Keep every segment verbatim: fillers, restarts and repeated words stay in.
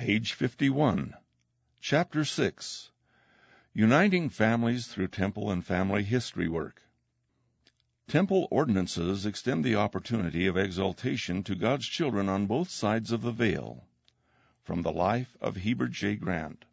Page fifty-one. Chapter six. Uniting Families Through Temple and Family History Work. Temple ordinances extend the opportunity of exaltation to God's children on both sides of the veil. From the life of Heber J. Grant.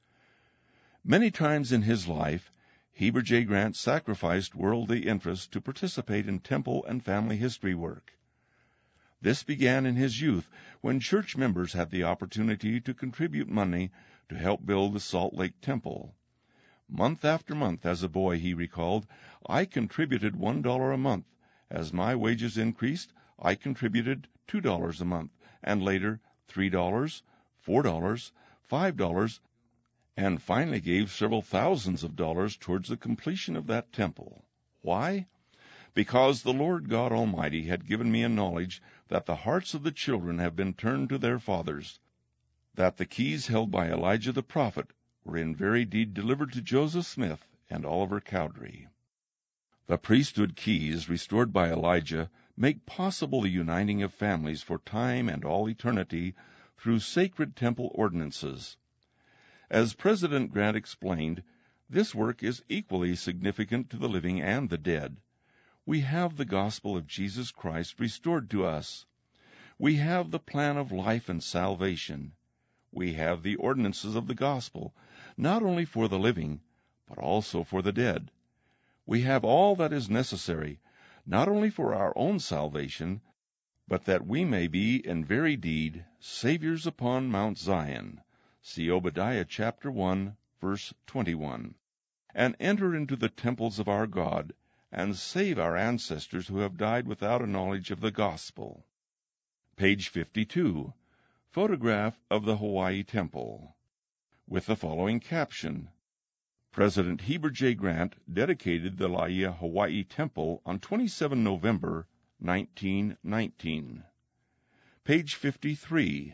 Many times in his life, Heber J. Grant sacrificed worldly interests to participate in temple and family history work. This began in his youth, when church members had the opportunity to contribute money to help build the Salt Lake Temple. Month after month, as a boy, he recalled, I contributed one dollar a month. As my wages increased, I contributed two dollars a month, and later three dollars, four dollars, five dollars, and finally gave several thousands of dollars towards the completion of that temple. Why? Because the Lord God Almighty had given me a knowledge that the hearts of the children have been turned to their fathers, that the keys held by Elijah the prophet were in very deed delivered to Joseph Smith and Oliver Cowdery. The priesthood keys restored by Elijah make possible the uniting of families for time and all eternity through sacred temple ordinances. As President Grant explained, this work is equally significant to the living and the dead. We have the gospel of Jesus Christ restored to us. We have the plan of life and salvation. We have the ordinances of the gospel, not only for the living, but also for the dead. We have all that is necessary, not only for our own salvation, but that we may be in very deed Saviors upon Mount Zion. See Obadiah chapter one, verse twenty-one. And enter into the temples of our God, and save our ancestors who have died without a knowledge of the gospel. Page fifty-two. Photograph of the Hawaii Temple, with the following caption. President Heber J. Grant dedicated the Laie Hawaii Temple on the twenty-seventh of November, nineteen nineteen. Page fifty-three.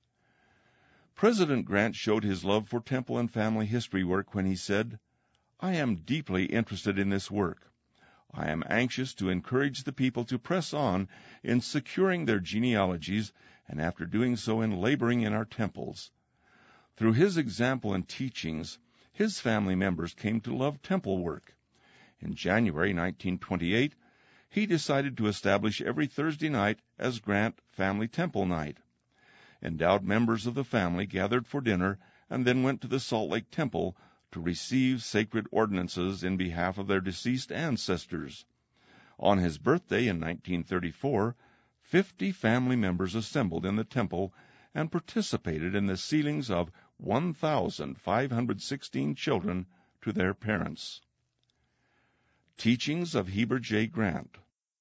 President Grant showed his love for temple and family history work when he said, I am deeply interested in this work. I am anxious to encourage the people to press on in securing their genealogies, and after doing so in laboring in our temples. Through his example and teachings, his family members came to love temple work. In January nineteen twenty-eight, he decided to establish every Thursday night as Grant Family Temple Night. Endowed members of the family gathered for dinner and then went to the Salt Lake Temple to receive sacred ordinances in behalf of their deceased ancestors. On his birthday in nineteen thirty-four, fifty family members assembled in the temple and participated in the sealings of one thousand five hundred sixteen children to their parents. Teachings of Heber J. Grant.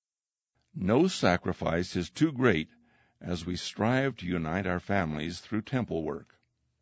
No sacrifice is too great as we strive to unite our families through temple work.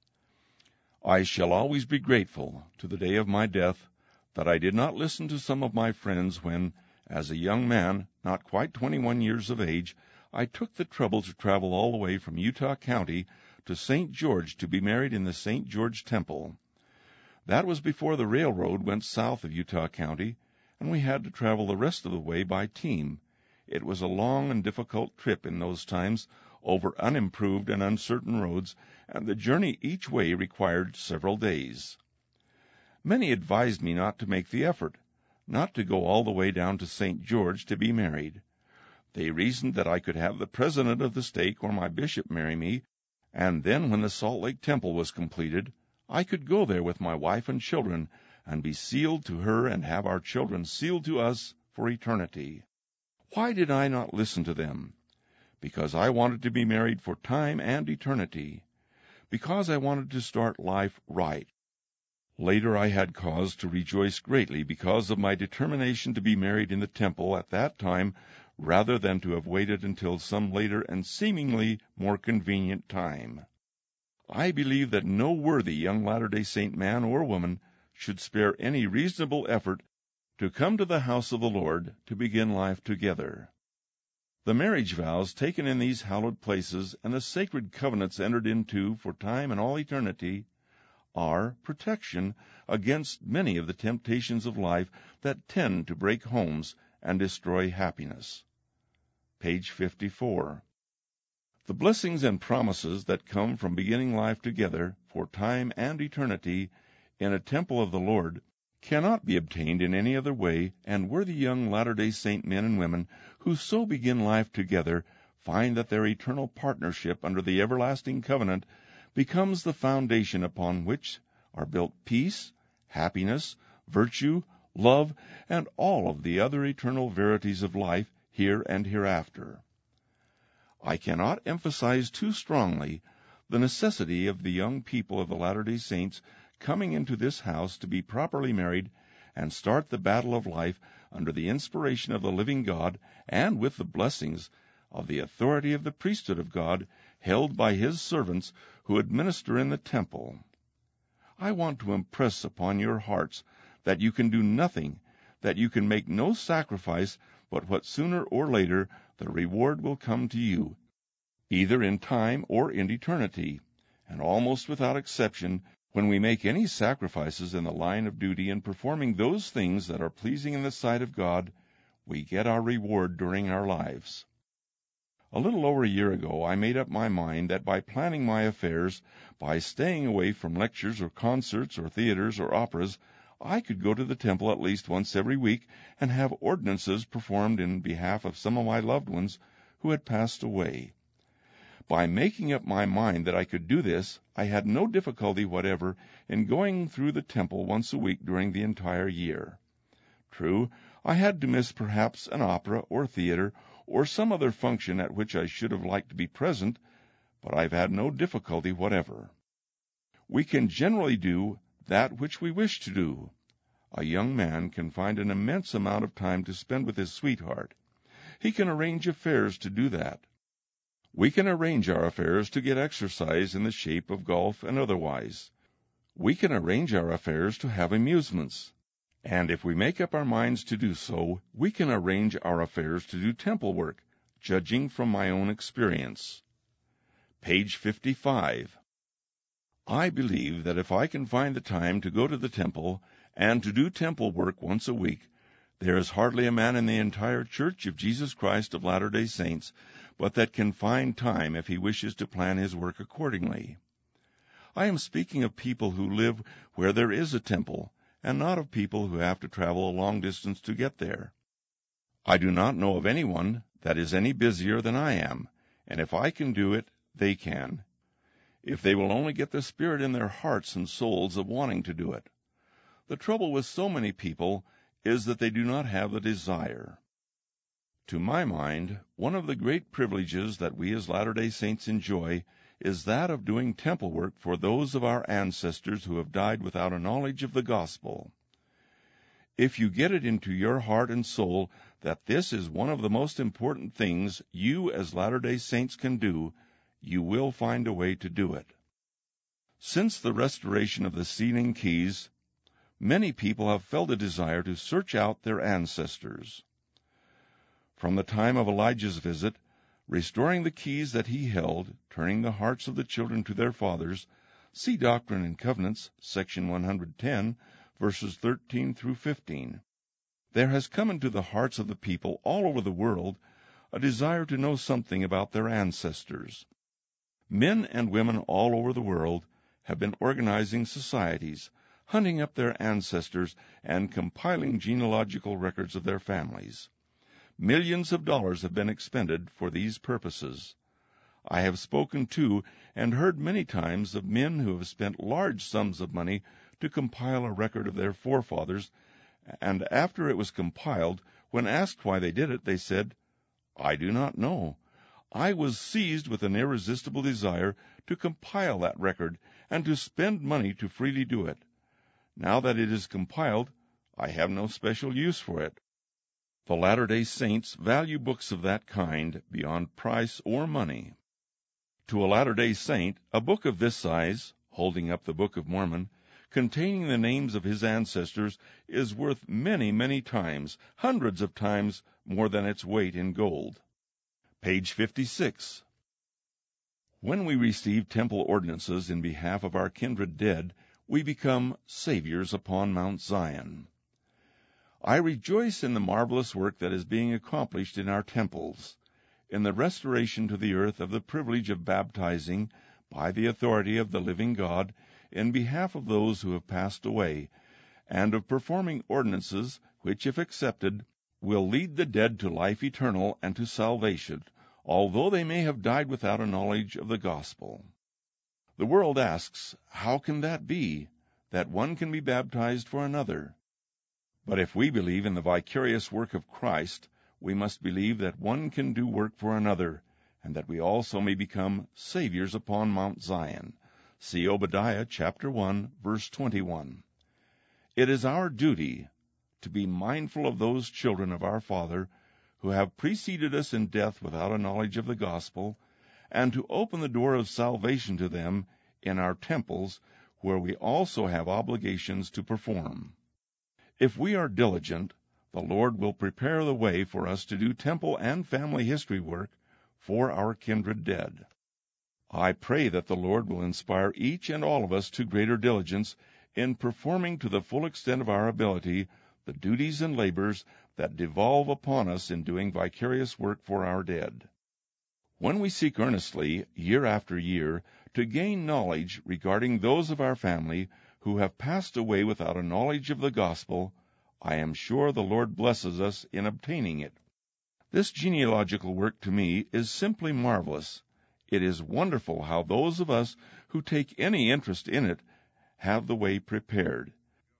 I shall always be grateful to the day of my death that I did not listen to some of my friends when, as a young man, not quite twenty-one years of age, I took the trouble to travel all the way from Utah County to Saint George to be married in the Saint George Temple. That was before the railroad went south of Utah County, and we had to travel the rest of the way by team. It was a long and difficult trip in those times, over unimproved and uncertain roads, and the journey each way required several days. Many advised me not to make the effort, not to go all the way down to Saint George to be married. They reasoned that I could have the president of the stake or my bishop marry me, and then when the Salt Lake Temple was completed, I could go there with my wife and children and be sealed to her and have our children sealed to us for eternity. Why did I not listen to them? Because I wanted to be married for time and eternity. Because I wanted to start life right. Later I had cause to rejoice greatly because of my determination to be married in the temple at that time rather than to have waited until some later and seemingly more convenient time. I believe that no worthy young Latter-day Saint man or woman should spare any reasonable effort to come to the house of the Lord to begin life together. The marriage vows taken in these hallowed places and the sacred covenants entered into for time and all eternity are protection against many of the temptations of life that tend to break homes and destroy happiness. Page fifty-four. The blessings and promises that come from beginning life together for time and eternity in a temple of the Lord cannot be obtained in any other way, and worthy young Latter-day Saint men and women who so begin life together find that their eternal partnership under the everlasting covenant becomes the foundation upon which are built peace, happiness, virtue, love, and all of the other eternal verities of life here and hereafter. I cannot emphasize too strongly the necessity of the young people of the Latter-day Saints coming into this house to be properly married and start the battle of life under the inspiration of the living God and with the blessings of the authority of the priesthood of God held by His servants who administer in the temple. I want to impress upon your hearts that you can do nothing, that you can make no sacrifice, but what sooner or later the reward will come to you, either in time or in eternity, and almost without exception, when we make any sacrifices in the line of duty in performing those things that are pleasing in the sight of God, we get our reward during our lives. A little over a year ago, I made up my mind that by planning my affairs, by staying away from lectures or concerts or theaters or operas, I could go to the temple at least once every week and have ordinances performed in behalf of some of my loved ones who had passed away. By making up my mind that I could do this, I had no difficulty whatever in going through the temple once a week during the entire year. True, I had to miss perhaps an opera or theater or some other function at which I should have liked to be present, but I've had no difficulty whatever. We can generally do that which we wish to do. A young man can find an immense amount of time to spend with his sweetheart. He can arrange affairs to do that. We can arrange our affairs to get exercise in the shape of golf and otherwise. We can arrange our affairs to have amusements. And if we make up our minds to do so, we can arrange our affairs to do temple work, judging from my own experience. Page fifty-five. I believe that if I can find the time to go to the temple and to do temple work once a week, there is hardly a man in the entire Church of Jesus Christ of Latter-day Saints but that can find time if he wishes to plan his work accordingly. I am speaking of people who live where there is a temple, and not of people who have to travel a long distance to get there. I do not know of anyone that is any busier than I am, and if I can do it, they can, if they will only get the spirit in their hearts and souls of wanting to do it. The trouble with so many people is that they do not have the desire. To my mind, one of the great privileges that we as Latter-day Saints enjoy is that of doing temple work for those of our ancestors who have died without a knowledge of the gospel. If you get it into your heart and soul that this is one of the most important things you as Latter-day Saints can do, you will find a way to do it. Since the restoration of the Sealing Keys, many people have felt a desire to search out their ancestors. From the time of Elijah's visit, restoring the keys that he held, turning the hearts of the children to their fathers, see Doctrine and Covenants, section one hundred ten, verses thirteen through fifteen. There has come into the hearts of the people all over the world a desire to know something about their ancestors. Men and women all over the world have been organizing societies, hunting up their ancestors, and compiling genealogical records of their families. Millions of dollars have been expended for these purposes. I have spoken to and heard many times of men who have spent large sums of money to compile a record of their forefathers, and after it was compiled, when asked why they did it, they said, "I do not know. I was seized with an irresistible desire to compile that record and to spend money to freely do it. Now that it is compiled, I have no special use for it." The Latter-day Saints value books of that kind beyond price or money. To a Latter-day Saint, a book of this size, holding up the Book of Mormon, containing the names of his ancestors, is worth many, many times, hundreds of times more than its weight in gold. Page fifty-six. When we receive temple ordinances in behalf of our kindred dead, we become saviors upon Mount Zion. I rejoice in the marvelous work that is being accomplished in our temples. in the restoration to the earth of the privilege of baptizing by the authority of the living God in behalf of those who have passed away, and of performing ordinances which, if accepted, will lead the dead to life eternal and to salvation, although they may have died without a knowledge of the gospel. The world asks, how can that be, that one can be baptized for another? But if we believe in the vicarious work of Christ, we must believe that one can do work for another, and that we also may become saviors upon Mount Zion. See Obadiah chapter one, verse twenty-one. It is our duty to be mindful of those children of our Father who have preceded us in death without a knowledge of the gospel, and to open the door of salvation to them in our temples, where we also have obligations to perform. If we are diligent, the Lord will prepare the way for us to do temple and family history work for our kindred dead. I pray that the Lord will inspire each and all of us to greater diligence in performing to the full extent of our ability the duties and labors that devolve upon us in doing vicarious work for our dead. When we seek earnestly, year after year, to gain knowledge regarding those of our family who have passed away without a knowledge of the gospel, I am sure the Lord blesses us in obtaining it. This genealogical work to me is simply marvelous. It is wonderful how those of us who take any interest in it have the way prepared.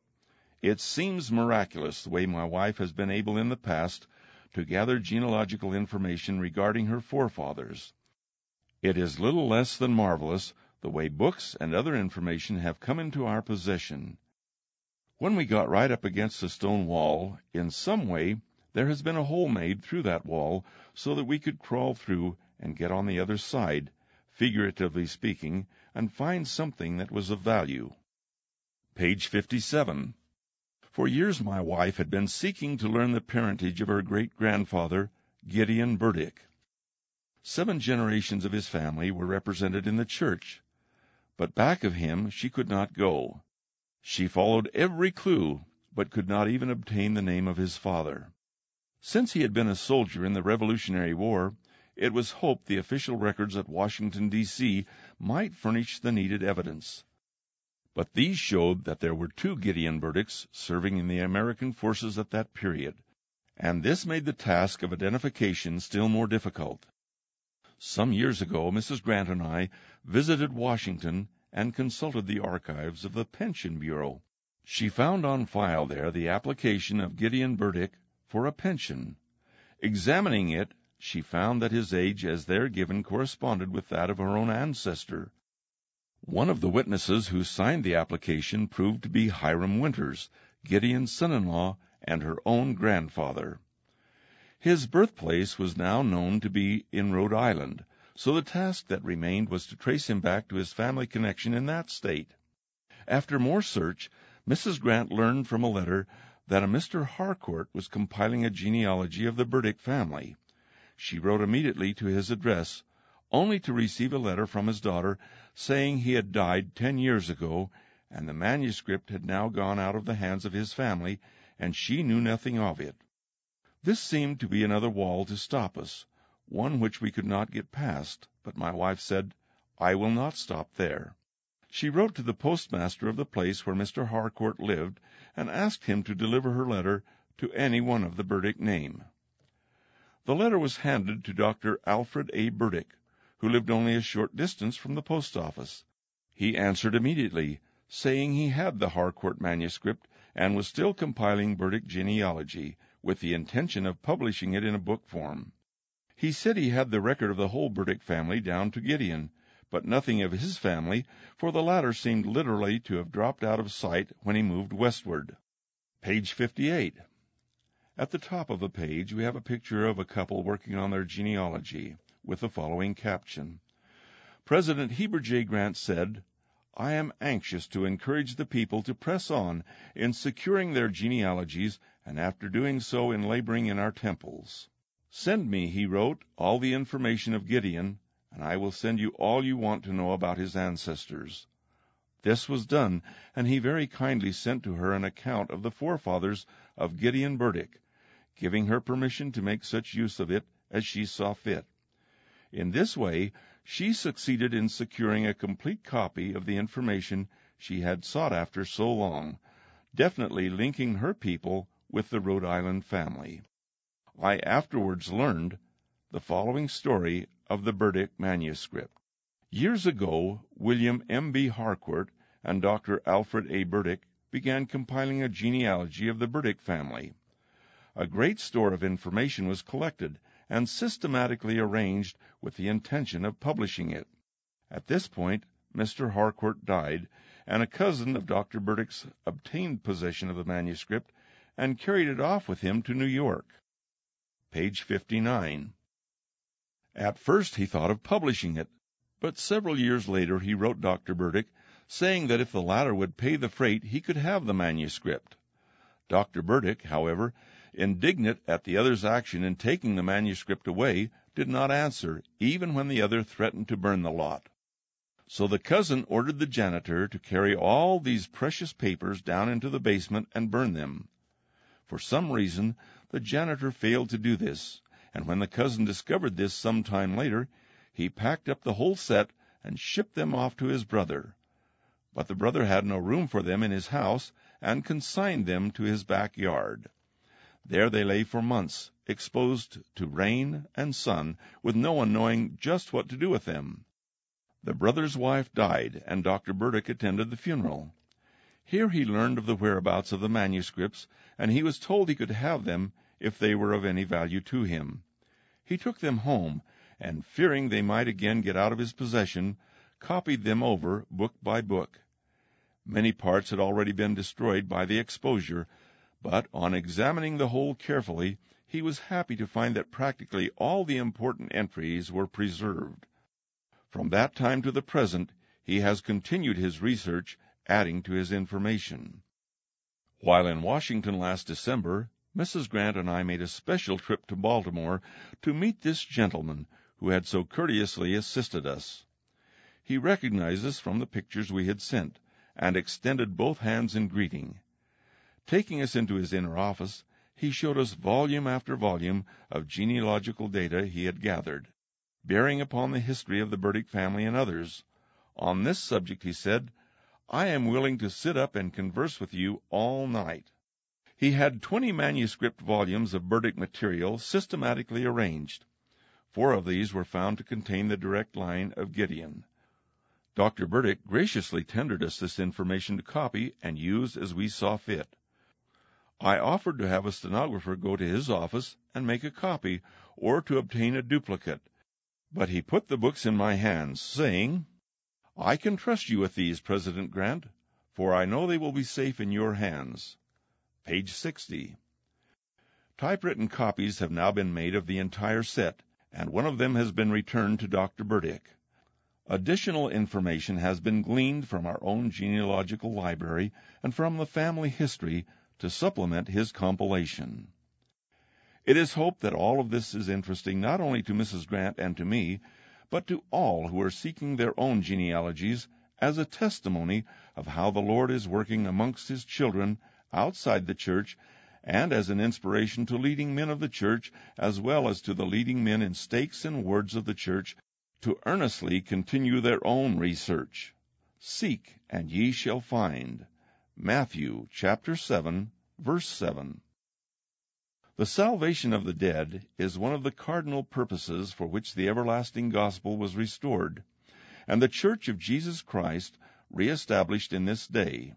It seems miraculous the way my wife has been able in the past to gather genealogical information regarding her forefathers. It is little less than marvelous the way books and other information have come into our possession. When we got right up against the stone wall, in some way there has been a hole made through that wall so that we could crawl through and get on the other side, figuratively speaking, and find something that was of value. Page fifty-seven. For years my wife had been seeking to learn the parentage of her great-grandfather, Gideon Burdick. Seven generations of his family were represented in the church, but back of him she could not go. She followed every clue, but could not even obtain the name of his father. Since he had been a soldier in the Revolutionary War, it was hoped the official records at Washington, D C might furnish the needed evidence. But these showed that there were two Gideon Burdicks serving in the American forces at that period, and this made the task of identification still more difficult. Some years ago, Missus Grant and I visited Washington and consulted the archives of the Pension Bureau. She found on file there the application of Gideon Burdick for a pension. Examining it, she found that his age as there given corresponded with that of her own ancestor. One of the witnesses who signed the application proved to be Hiram Winters, Gideon's son-in-law and her own grandfather. His birthplace was now known to be in Rhode Island, so the task that remained was to trace him back to his family connection in that state. After more search, Missus Grant learned from a letter that a Mister Harcourt was compiling a genealogy of the Burdick family. She wrote immediately to his address, only to receive a letter from his daughter saying he had died ten years ago, and the manuscript had now gone out of the hands of his family, and she knew nothing of it. This seemed to be another wall to stop us, one which we could not get past, but my wife said, "I will not stop there." She wrote to the postmaster of the place where Mister Harcourt lived, and asked him to deliver her letter to any one of the Burdick name. The letter was handed to Doctor Alfred A. Burdick, who lived only a short distance from the post office. He answered immediately, saying he had the Harcourt manuscript and was still compiling Burdick genealogy, with the intention of publishing it in a book form. He said he had the record of the whole Burdick family down to Gideon, but nothing of his family, for the latter seemed literally to have dropped out of sight when he moved westward. Page fifty-eight. At the top of the page we have a picture of a couple working on their genealogy, with the following caption. President Heber J. Grant said, "I am anxious to encourage the people to press on in securing their genealogies, and after doing so in laboring in our temples. Send me," he wrote, "all the information of Gideon, and I will send you all you want to know about his ancestors." This was done, and he very kindly sent to her an account of the forefathers of Gideon Burdick, giving her permission to make such use of it as she saw fit. In this way, she succeeded in securing a complete copy of the information she had sought after so long, definitely linking her people with the Rhode Island family. I afterwards learned the following story of the Burdick manuscript. Years ago, William M B Harcourt and Doctor Alfred A. Burdick began compiling a genealogy of the Burdick family. A great store of information was collected and systematically arranged with the intention of publishing it. At this point, Mister Harcourt died, and a cousin of Doctor Burdick's obtained possession of the manuscript and carried it off with him to New York. Page fifty-nine. At first he thought of publishing it, but several years later he wrote Doctor Burdick, saying that if the latter would pay the freight, he could have the manuscript. Doctor Burdick, however, indignant at the other's action in taking the manuscript away, did not answer, even when the other threatened to burn the lot. So the cousin ordered the janitor to carry all these precious papers down into the basement and burn them. For some reason, the janitor failed to do this, and when the cousin discovered this some time later, he packed up the whole set and shipped them off to his brother. But the brother had no room for them in his house and consigned them to his backyard. There they lay for months, exposed to rain and sun, with no one knowing just what to do with them. The brother's wife died, and Doctor Burdick attended the funeral. Here he learned of the whereabouts of the manuscripts, and he was told he could have them if they were of any value to him. He took them home, and fearing they might again get out of his possession, copied them over book by book. Many parts had already been destroyed by the exposure, but on examining the whole carefully, he was happy to find that practically all the important entries were preserved. From that time to the present, he has continued his research, adding to his information. While in Washington last December, Missus Grant and I made a special trip to Baltimore to meet this gentleman who had so courteously assisted us. He recognized us from the pictures we had sent, and extended both hands in greeting. Taking us into his inner office, he showed us volume after volume of genealogical data he had gathered, bearing upon the history of the Burdick family and others. On this subject, he said, "I am willing to sit up and converse with you all night." He had twenty manuscript volumes of Burdick material systematically arranged. Four of these were found to contain the direct line of Gideon. Doctor Burdick graciously tendered us this information to copy and use as we saw fit. I offered to have a stenographer go to his office and make a copy, or to obtain a duplicate, but he put the books in my hands, saying, "I can trust you with these, President Grant, for I know they will be safe in your hands." Page sixty. Typewritten copies have now been made of the entire set, and one of them has been returned to Doctor Burdick. Additional information has been gleaned from our own genealogical library and from the family history to supplement his compilation. It is hoped that all of this is interesting not only to Missus Grant and to me, but to all who are seeking their own genealogies as a testimony of how the Lord is working amongst his children outside the church, and as an inspiration to leading men of the church as well as to the leading men in stakes and wards of the church to earnestly continue their own research. Seek, and ye shall find. Matthew chapter seven, verse seven. The salvation of the dead is one of the cardinal purposes for which the everlasting gospel was restored, and the Church of Jesus Christ reestablished in this day.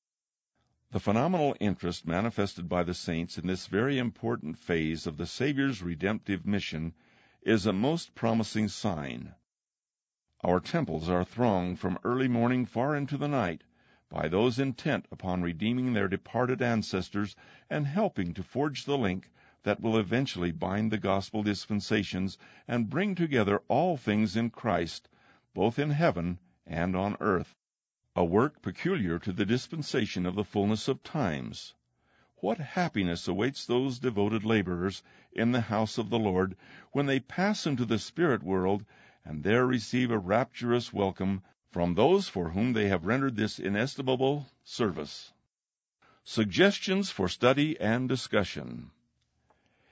The phenomenal interest manifested by the saints in this very important phase of the Savior's redemptive mission is a most promising sign. Our temples are thronged from early morning far into the night by those intent upon redeeming their departed ancestors and helping to forge the link that will eventually bind the gospel dispensations and bring together all things in Christ, both in heaven and on earth, a work peculiar to the dispensation of the fullness of times. What happiness awaits those devoted laborers in the house of the Lord when they pass into the spirit world and there receive a rapturous welcome from those for whom they have rendered this inestimable service. Suggestions for study and discussion.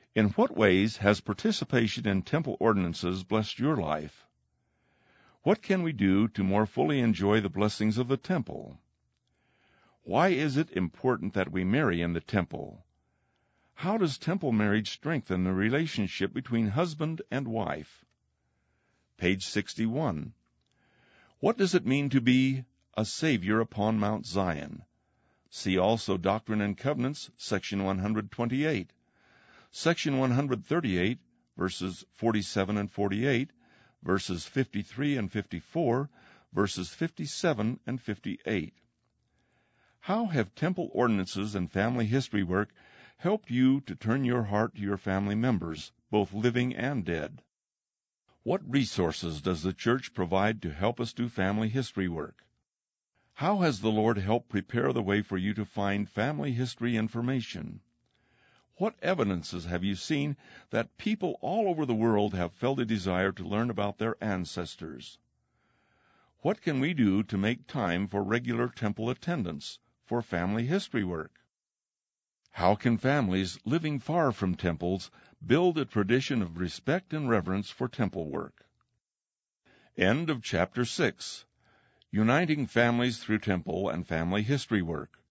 In what ways has participation in temple ordinances blessed your life? What can we do to more fully enjoy the blessings of the temple? Why is it important that we marry in the temple? How does temple marriage strengthen the relationship between husband and wife? Page sixty-one. What does it mean to be a Savior upon Mount Zion? See also Doctrine and Covenants, section one hundred twenty-eight. Section one hundred thirty-eight, verses forty-seven and forty-eight, verses fifty-three and fifty-four, verses fifty-seven and fifty-eight. How have temple ordinances and family history work helped you to turn your heart to your family members, both living and dead? What resources does the church provide to help us do family history work? How has the Lord helped prepare the way for you to find family history information? What evidences have you seen that people all over the world have felt a desire to learn about their ancestors? What can we do to make time for regular temple attendance, for family history work? How can families living far from temples build a tradition of respect and reverence for temple work? End of chapter six. Uniting Families Through Temple and Family History Work.